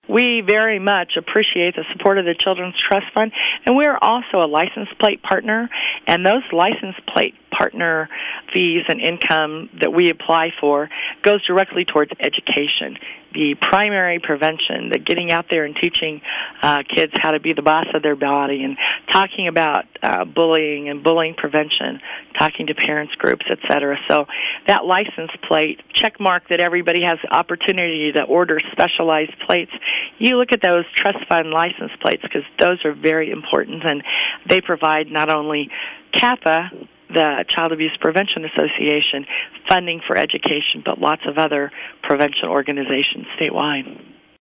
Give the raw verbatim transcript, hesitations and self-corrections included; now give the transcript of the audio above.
we very much appreciate the support of the Children's Trust Fund, and we're also a license plate partner, and those license plate partner fees and income that we apply for goes directly towards education. The primary prevention, the getting out there and teaching uh, kids how to be the boss of their body, and talking about uh, bullying and bullying prevention, talking to parents groups, et cetera. So that license plate check mark that everybody has the opportunity to order specialized plates, you look at those trust fund license plates because those are very important, and they provide not only C A P A, the Child Abuse Prevention Association, funding for education, but lots of other prevention organizations statewide.